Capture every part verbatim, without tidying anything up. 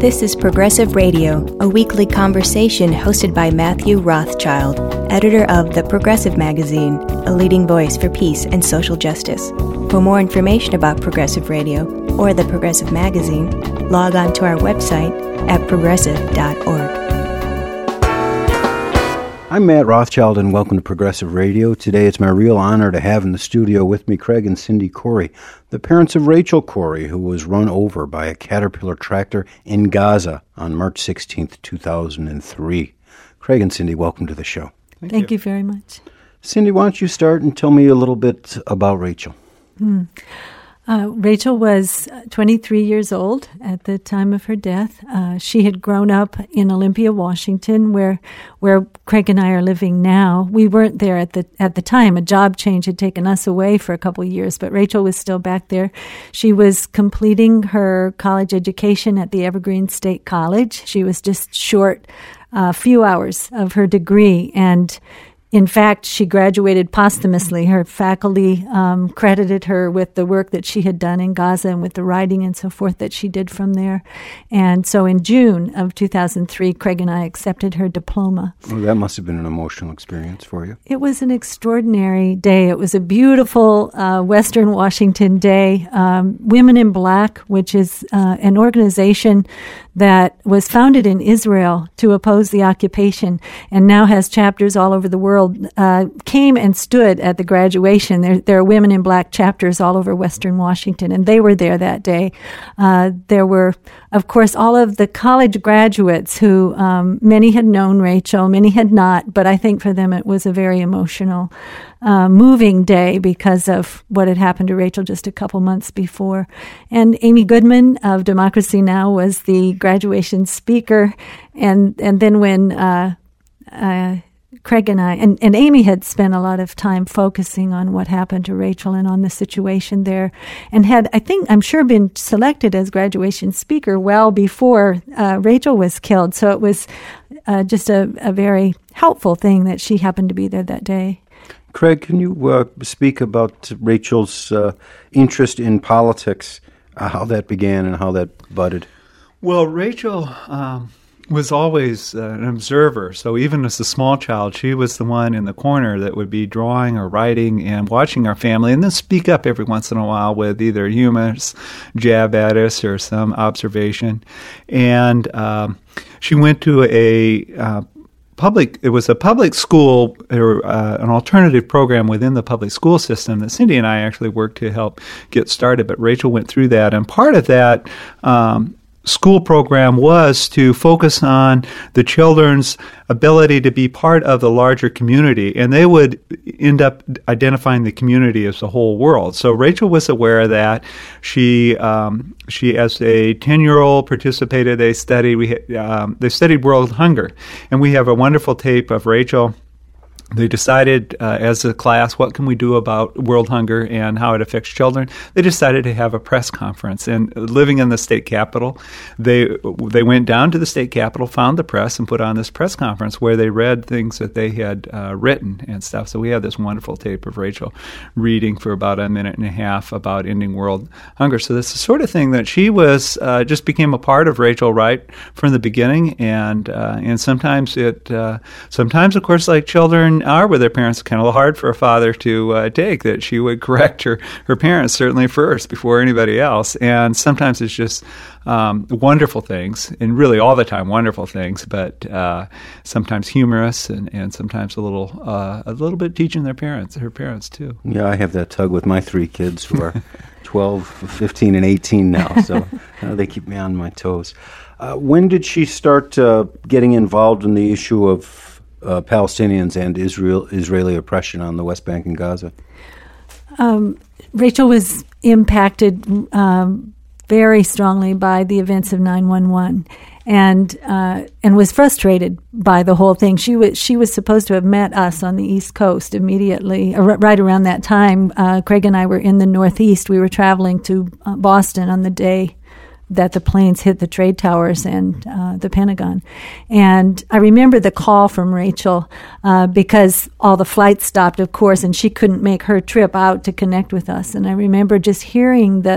This is Progressive Radio, a weekly conversation hosted by Matthew Rothschild, editor of The Progressive Magazine, a leading voice for peace and social justice. For more information about Progressive Radio or The Progressive Magazine, log on to our website at progressive dot org. I'm Matt Rothschild, and welcome to Progressive Radio. Today it's my real honor to have in the studio with me Craig and Cindy Corey, the parents of Rachel Corey, who was run over by a Caterpillar tractor in Gaza on March sixteenth, two thousand three. Craig and Cindy, welcome to the show. Thank, Thank you. you very much. Cindy, why don't you start and tell me a little bit about Rachel? Hmm. Uh, Rachel was twenty-three years old at the time of her death. Uh, she had grown up in Olympia, Washington, where where Craig and I are living now. We weren't there at the at the time. A job change had taken us away for a couple of years, but Rachel was still back there. She was completing her college education at the Evergreen State College. She was just short a uh, few hours of her degree, and in fact, she graduated posthumously. Her faculty um, credited her with the work that she had done in Gaza and with the writing and so forth that she did from there. And so in June of two thousand three, Craig and I accepted her diploma. Well, that must have been an emotional experience for you. It was an extraordinary day. It was a beautiful uh, Western Washington day. Um, Women in Black, which is uh, an organization that was founded in Israel to oppose the occupation and now has chapters all over the world, uh, came and stood at the graduation. There, there are Women in Black chapters all over Western Washington, and they were there that day. Uh, there were, of course, all of the college graduates who, um, many had known Rachel, many had not, but I think for them it was a very emotional Uh, moving day because of what had happened to Rachel just a couple months before. And Amy Goodman of Democracy Now! Was the graduation speaker. And and then when uh, uh, Craig and I, and, and Amy had spent a lot of time focusing on what happened to Rachel and on the situation there, and had, I think, I'm sure, been selected as graduation speaker well before uh, Rachel was killed. So it was uh, just a, a very helpful thing that she happened to be there that day. Craig, can you uh, speak about Rachel's uh, interest in politics, uh, how that began and how that budded? Well, Rachel um, was always uh, an observer. So even as a small child, she was the one in the corner that would be drawing or writing and watching our family, and then speak up every once in a while with either humorous jab at us or some observation. And um, she went to a uh, Public, it was a public school, or uh, an alternative program within the public school system that Cindy and I actually worked to help get started. But Rachel went through that, and part of that um, school program was to focus on the children's ability to be part of the larger community, and they would end up identifying the community as the whole world. So Rachel was aware of that. She, um, she as a ten-year-old, participated. They studied. We um, they studied world hunger, and we have a wonderful tape of Rachel. They decided uh, as a class, what can we do about world hunger and how it affects children? They decided to have a press conference. And living in the state capitol, they they went down to the state capitol, found the press, and put on this press conference where they read things that they had uh, written and stuff. So we have this wonderful tape of Rachel reading for about a minute and a half about ending world hunger. So this is the sort of thing that she was uh, just became a part of Rachel right from the beginning. And uh, and sometimes it uh, sometimes of course like children are with their parents, kind of hard for a father to uh, take, that she would correct her, her parents certainly first before anybody else. And sometimes it's just um, wonderful things, and really all the time wonderful things, but uh, sometimes humorous and, and sometimes a little uh, a little bit teaching their parents, her parents too. Yeah, I have that tug with my three kids who are twelve, fifteen, and eighteen now, so uh, they keep me on my toes. Uh, when did she start uh, getting involved in the issue of Uh, Palestinians and Israel Israeli oppression on the West Bank and Gaza? Um, Rachel was impacted um, very strongly by the events of nine one one, and uh, and was frustrated by the whole thing. She was she was supposed to have met us on the East Coast immediately, uh, right around that time. Uh, Craig and I were in the Northeast. We were traveling to uh, Boston on the day that the planes hit the trade towers and uh, the Pentagon. And I remember the call from Rachel uh, because all the flights stopped, of course, and she couldn't make her trip out to connect with us. And I remember just hearing the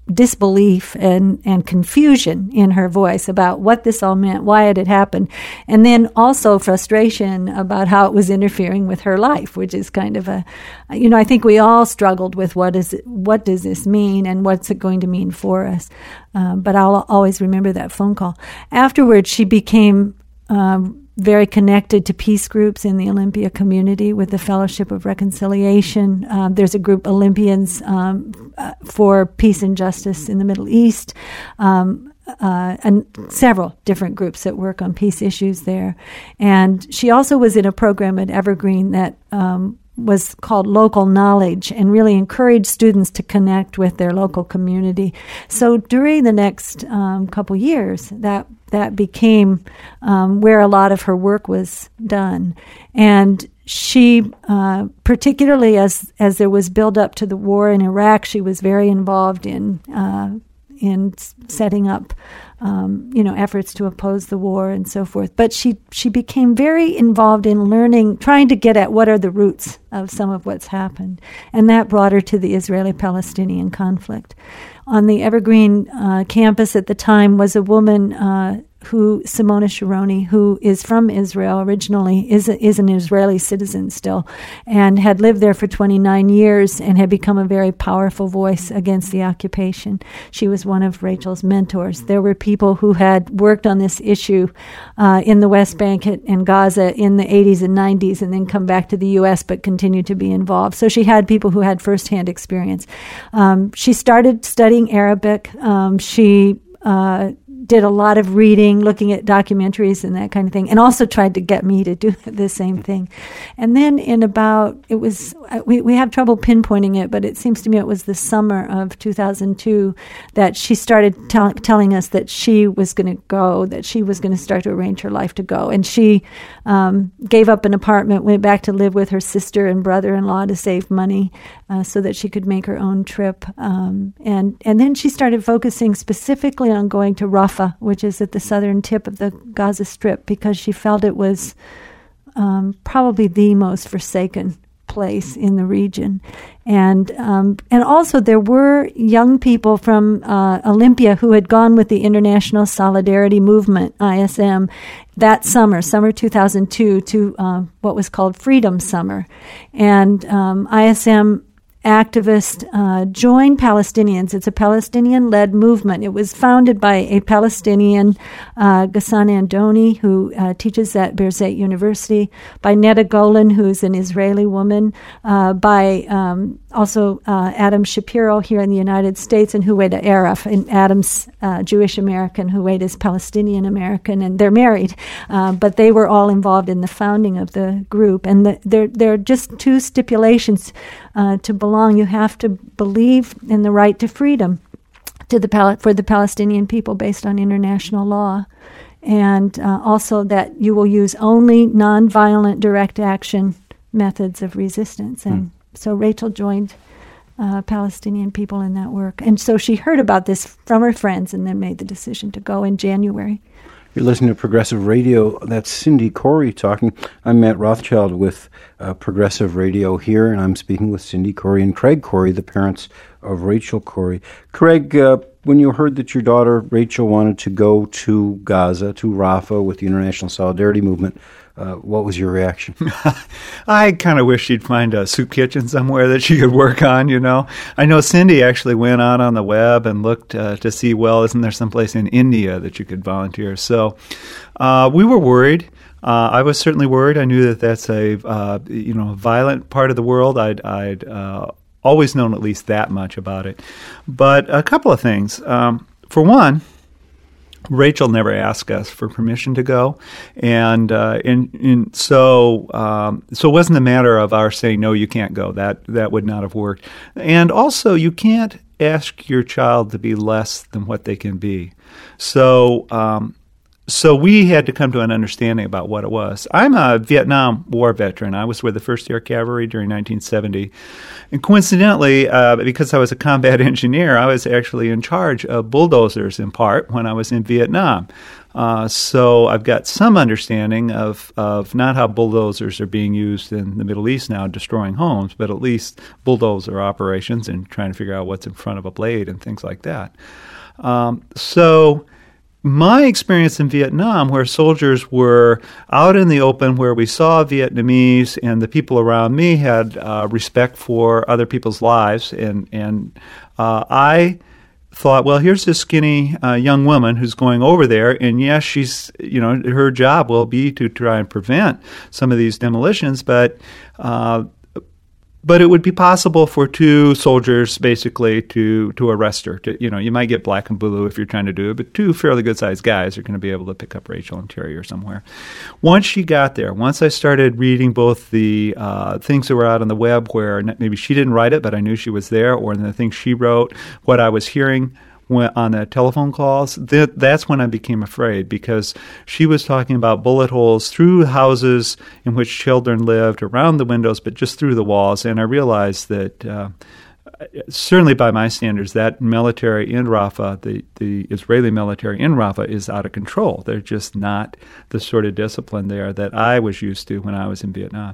disbelief and, and confusion in her voice about what this all meant, why it had happened, and then also frustration about how it was interfering with her life, which is kind of a, you know, I think we all struggled with what is it, what does this mean and what's it going to mean for us. Um, but I'll always remember that phone call. Afterwards, she became um, very connected to peace groups in the Olympia community with the Fellowship of Reconciliation. Um, there's a group, Olympians um, uh, for Peace and Justice in the Middle East, um, uh, and several different groups that work on peace issues there. And she also was in a program at Evergreen that um, was called Local Knowledge and really encouraged students to connect with their local community. So during the next um, couple years, that that became um, where a lot of her work was done. And she, uh, particularly as as there was build up to the war in Iraq, she was very involved in uh, in setting up Um, you know, efforts to oppose the war and so forth. But she, she became very involved in learning, trying to get at what are the roots of some of what's happened. And that brought her to the Israeli-Palestinian conflict. On the Evergreen uh, campus at the time was a woman uh, who, Simona Sharoni, who is from Israel originally, is a, is an Israeli citizen still, and had lived there for twenty-nine years and had become a very powerful voice against the occupation. She was one of Rachel's mentors. There were people who had worked on this issue uh, in the West Bank and Gaza in the eighties and nineties and then come back to the U S but continued to be involved. So she had people who had firsthand experience. Um, she started studying Arabic. Um, she uh, did a lot of reading, looking at documentaries and that kind of thing, and also tried to get me to do the same thing. And then in about, it was, we, we have trouble pinpointing it, but it seems to me it was the summer of two thousand two that she started tell, telling us that she was going to go, that she was going to start to arrange her life to go. And she um, gave up an apartment, went back to live with her sister and brother-in-law to save money uh, so that she could make her own trip. Um, and, and then she started focusing specifically on going to Rafah, which is at the southern tip of the Gaza Strip, because she felt it was um, probably the most forsaken place in the region. And um, and also there were young people from uh, Olympia who had gone with the International Solidarity Movement, I S M, that summer, summer two thousand two, to uh, what was called Freedom Summer. And um, I S M activists uh, joined Palestinians. It's a Palestinian-led movement. It was founded by a Palestinian, uh, Ghassan Andoni, who uh, teaches at Birzeit University, by Neda Golan, who's an Israeli woman, uh, by um, also uh, Adam Shapiro here in the United States, and Huwaida Araf, and Adam's uh, Jewish-American, Huwaida is Palestinian-American, and they're married. Uh, but they were all involved in the founding of the group. And the, there, there are just two stipulations uh, to belong. You have to believe in the right to freedom to the Pal- for the Palestinian people based on international law, and uh, also that you will use only nonviolent direct action methods of resistance. And mm. so Rachel joined uh, Palestinian people in that work. And so she heard about this from her friends and then made the decision to go in January. You're listening to Progressive Radio. That's Cindy Corey talking. I'm Matt Rothschild with uh, Progressive Radio here, and I'm speaking with Cindy Corey and Craig Corey, the parents of Rachel Corey. Craig, uh, when you heard that your daughter Rachel wanted to go to Gaza, to Rafah with the International Solidarity Movement, Uh, what was your reaction? I kind of wish she'd find a soup kitchen somewhere that she could work on, you know. I know Cindy actually went out on the web and looked uh, to see, well, isn't there someplace in India that you could volunteer? So uh, we were worried. Uh, I was certainly worried. I knew that that's a, uh, you know, violent part of the world. I'd, I'd uh, always known at least that much about it. But a couple of things. Um, for one, Rachel never asked us for permission to go, and uh, and, and so um, so it wasn't a matter of our saying no, you can't go. That that would not have worked. And also, you can't ask your child to be less than what they can be. So um, so we had to come to an understanding about what it was. I'm a Vietnam War veteran. I was with the First Air Cavalry during nineteen seventy. And coincidentally, uh, because I was a combat engineer, I was actually in charge of bulldozers in part when I was in Vietnam. Uh, so I've got some understanding of, of not how bulldozers are being used in the Middle East now, destroying homes, but at least bulldozer operations and trying to figure out what's in front of a blade and things like that. Um, so my experience in Vietnam, where soldiers were out in the open, where we saw Vietnamese and the people around me had uh, respect for other people's lives, and, and uh, I thought, well, here's this skinny uh, young woman who's going over there, and yes, she's, you know, her job will be to try and prevent some of these demolitions, but uh, But it would be possible for two soldiers basically to, to arrest her. To, you know, you might get black and blue if you're trying to do it, but two fairly good-sized guys are going to be able to pick up Rachel Interior somewhere. Once she got there, once I started reading both the uh, things that were out on the web where maybe she didn't write it, but I knew she was there, or the things she wrote, what I was hearing when, on the telephone calls, that, that's when I became afraid, because she was talking about bullet holes through houses in which children lived, around the windows, but just through the walls. And I realized that, uh, certainly by my standards, that military in Rafah, the, the Israeli military in Rafah, is out of control. They're just not the sort of discipline there that I was used to when I was in Vietnam.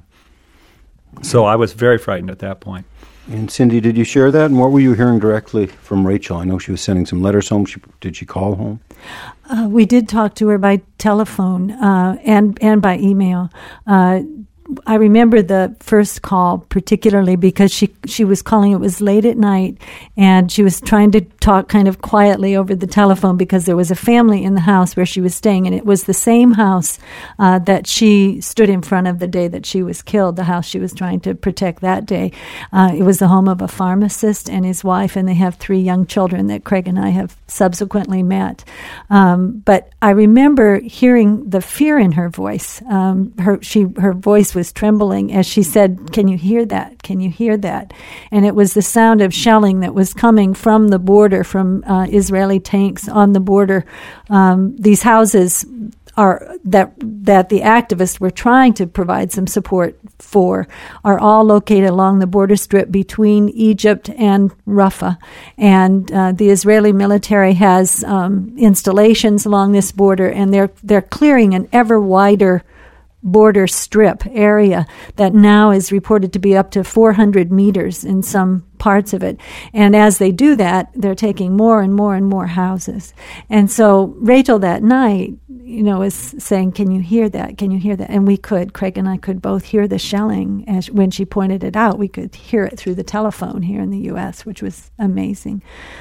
So I was very frightened at that point. And Cindy, did you share that? And what were you hearing directly from Rachel? I know she was sending some letters home. She, did she call home? Uh, we did talk to her by telephone uh, and and by email. Uh, I remember the first call particularly because she she was calling. It was late at night, and she was trying to talk kind of quietly over the telephone because there was a family in the house where she was staying, and it was the same house uh, that she stood in front of the day that she was killed, the house she was trying to protect that day. Uh, it was the home of a pharmacist and his wife, and they have three young children that Craig and I have subsequently met. Um, but I remember hearing the fear in her voice. Um, her she her voice was trembling as she said, "Can you hear that? Can you hear that?" And it was the sound of shelling that was coming from the border, from uh, Israeli tanks on the border. Um, these houses are that that the activists were trying to provide some support for are all located along the border strip between Egypt and Rafah, and uh, the Israeli military has um, installations along this border, and they're they're clearing an ever wider border strip area that now is reported to be up to four hundred meters in some parts of it. And as they do that, they're taking more and more and more houses. And so Rachel that night, you know, was saying, "Can you hear that? Can you hear that?" And we could. Craig and I could both hear the shelling. As when she pointed it out, we could hear it through the telephone here in the U S, which was amazing.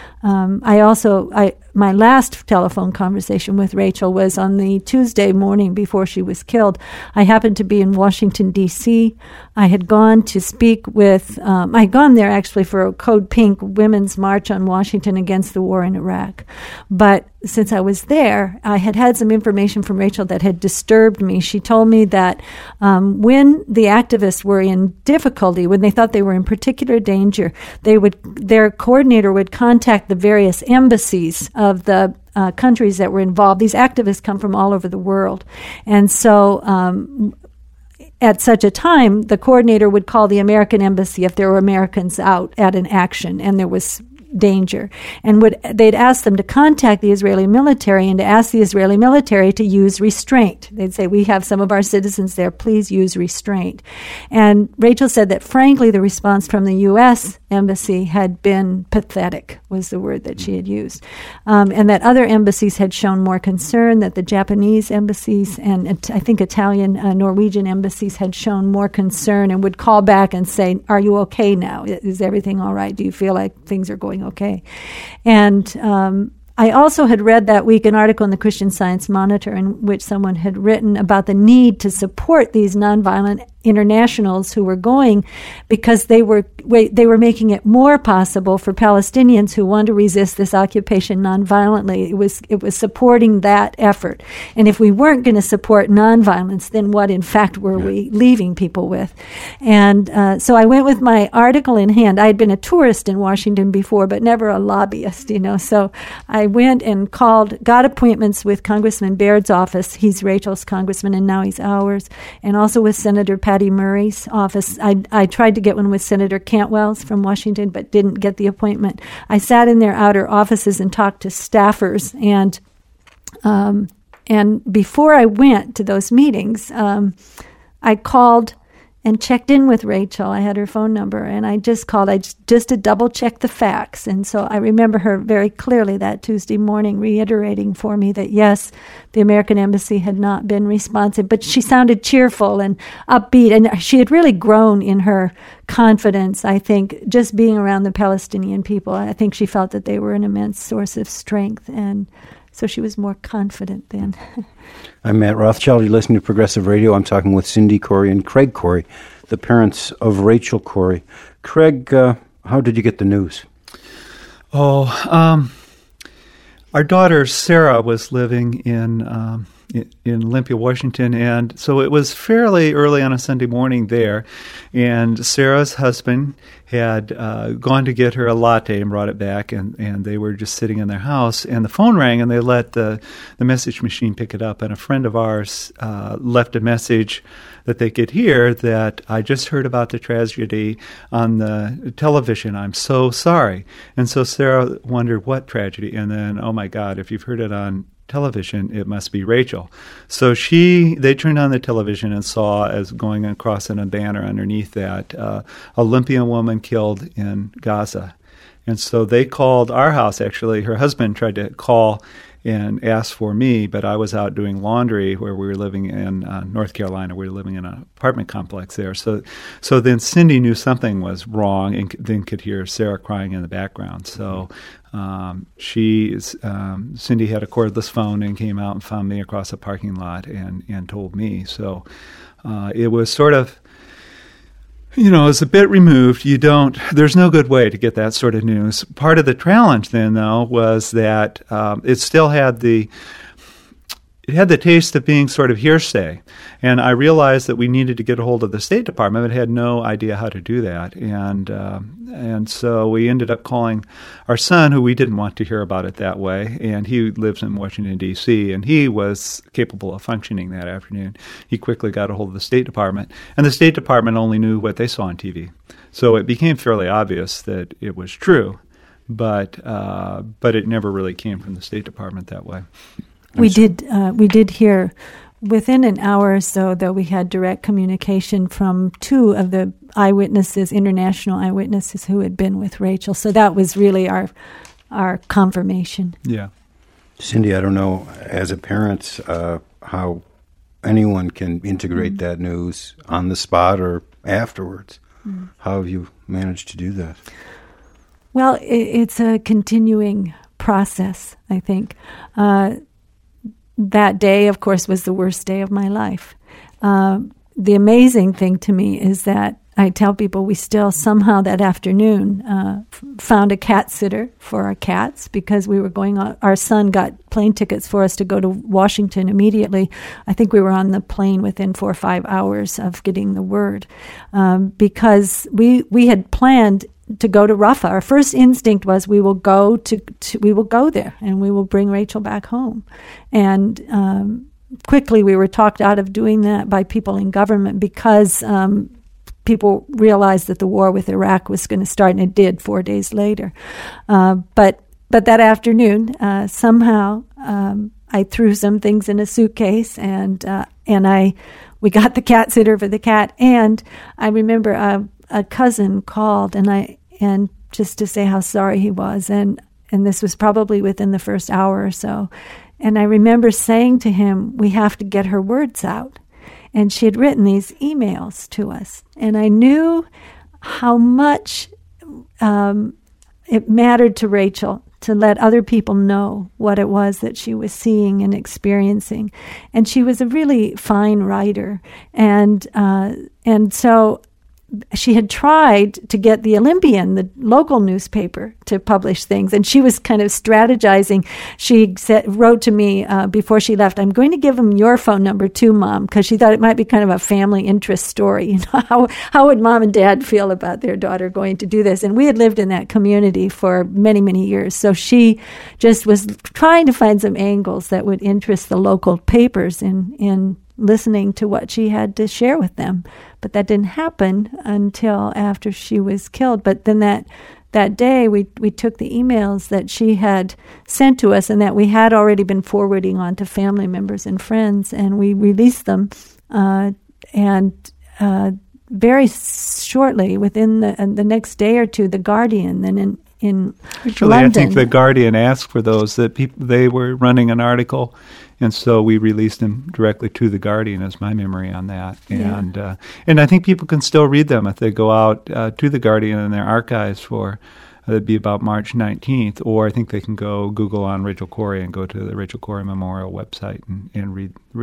Um, I also, I my last telephone conversation with Rachel was on the Tuesday morning before she was killed. I happened to be in Washington, D C I had gone to speak with, um, I had gone there actually for a Code Pink Women's March on Washington against the war in Iraq. But since I was there, I had had some information from Rachel that had disturbed me. She told me that um, when the activists were in difficulty, when they thought they were in particular danger, they would their coordinator would contact the various embassies of the uh, countries that were involved. These activists come from all over the world. And so um, at such a time, the coordinator would call the American embassy if there were Americans out at an action and there was danger, and would they'd ask them to contact the Israeli military and to ask the Israeli military to use restraint. They'd say, "We have some of our citizens there, please use restraint." And Rachel said that frankly the response from the U S embassy had been pathetic, was the word that she had used, um, and that other embassies had shown more concern, that the Japanese embassies and uh, I think Italian, uh, Norwegian embassies had shown more concern and would call back and say, "Are you okay now? Is everything all right? Do you feel like things are going okay?" And um, I also had read that week an article in the Christian Science Monitor in which someone had written about the need to support these nonviolent internationals who were going because they were they were making it more possible for Palestinians who want to resist this occupation nonviolently. It was it was supporting that effort. And if we weren't going to support nonviolence, then what in fact were yeah. we leaving people with? And uh, so I went with my article in hand. I had been a tourist in Washington before, but never a lobbyist, you know. So I went and called, got appointments with Congressman Baird's office. He's Rachel's congressman, and now he's ours, and also with Senator Patty Murray's office. I, I tried to get one with Senator Cantwell's from Washington, but didn't get the appointment. I sat in their outer offices and talked to staffers, and um, and before I went to those meetings, um, I called and checked in with Rachel. I had her phone number, and I just called I just, just to double check the facts. And so I remember her very clearly that Tuesday morning reiterating for me that, yes, the American Embassy had not been responsive, but she sounded cheerful and upbeat, and she had really grown in her confidence, I think, just being around the Palestinian people. I think she felt that they were an immense source of strength, and so she was more confident then. I'm Matt Rothschild. You're listening to Progressive Radio. I'm talking with Cindy Corey and Craig Corey, the parents of Rachel Corey. Craig, uh, how did you get the news? Oh, um, our daughter Sarah was living in um, in Olympia, Washington, and so it was fairly early on a Sunday morning there, and Sarah's husband had uh, gone to get her a latte and brought it back, and, and they were just sitting in their house, and the phone rang, and they let the, the message machine pick it up, and a friend of ours uh, left a message that they could hear that I just heard about the tragedy on the television. I'm so sorry. And so Sarah wondered, what tragedy? And then, oh my God, if you've heard it on television, it must be Rachel. So she, they turned on the television and saw, as going across in a banner underneath that, uh, Olympian woman killed in Gaza. And so they called our house, actually. Her husband tried to call and asked for me, but I was out doing laundry where we were living in uh, North Carolina. We were living in an apartment complex there. So so then Cindy knew something was wrong and then could hear Sarah crying in the background. So um, she, um, Cindy had a cordless phone and came out and found me across a parking lot and, and told me. So uh, it was sort of, you know, it's a bit removed. You don't, there's no good way to get that sort of news. Part of the challenge then, though, was that um, it still had the, it had the taste of being sort of hearsay. And I realized that we needed to get a hold of the State Department, but had no idea how to do that. And uh, and so we ended up calling our son, who we didn't want to hear about it that way, and he lives in Washington, D C, and he was capable of functioning that afternoon. He quickly got a hold of the State Department, and the State Department only knew what they saw on T V. So it became fairly obvious that it was true, but uh, but it never really came from the State Department that way. We did uh, we did hear within an hour or so, though, we had direct communication from two of the eyewitnesses, international eyewitnesses who had been with Rachel. So that was really our our confirmation. Yeah. Cindy, I don't know, as a parent, uh, how anyone can integrate mm-hmm. that news on the spot or afterwards. Mm-hmm. How have you managed to do that? Well, it, it's a continuing process, I think. Uh, That day, of course, was the worst day of my life. Uh, the amazing thing to me is that I tell people we still somehow that afternoon uh, f- found a cat sitter for our cats because we were going on. Our son got plane tickets for us to go to Washington immediately. I think we were on the plane within four or five hours of getting the word um, because we we had planned to go to Rafah. Our first instinct was we will go to, to we will go there and we will bring Rachel back home. And um, quickly we were talked out of doing that by people in government because um, people realized that the war with Iraq was going to start, and it did four days later. Uh, but but that afternoon, uh, somehow um, I threw some things in a suitcase, and uh, and I we got the cat sitter for the cat. And I remember uh, a cousin called, and I and just to say how sorry he was, and and this was probably within the first hour or so. And I remember saying to him, "We have to get her words out." And she had written these emails to us. And I knew how much um, it mattered to Rachel to let other people know what it was that she was seeing and experiencing. And she was a really fine writer. And uh, and so she had tried to get the Olympian, the local newspaper, to publish things, and she was kind of strategizing. She said, wrote to me uh, before she left, "I'm going to give them your phone number too, Mom," because she thought it might be kind of a family interest story. You know, how how would Mom and Dad feel about their daughter going to do this? And we had lived in that community for many, many years, so she just was trying to find some angles that would interest the local papers in in listening to what she had to share with them. But that didn't happen until after she was killed. But then that that day we, we took the emails that she had sent to us and that we had already been forwarding on to family members and friends, and we released them. Uh, and uh, very shortly, within the, uh, the next day or two, The Guardian, then in, in Actually, London. I think The Guardian asked for those, that people, they were running an article, and so we released them directly to The Guardian, is my memory on that. Yeah. And uh, and I think people can still read them if they go out uh, to The Guardian in their archives for, uh, it'd be about March nineteenth, or I think they can go Google on Rachel Corrie and go to the Rachel Corrie Memorial website and, and read, read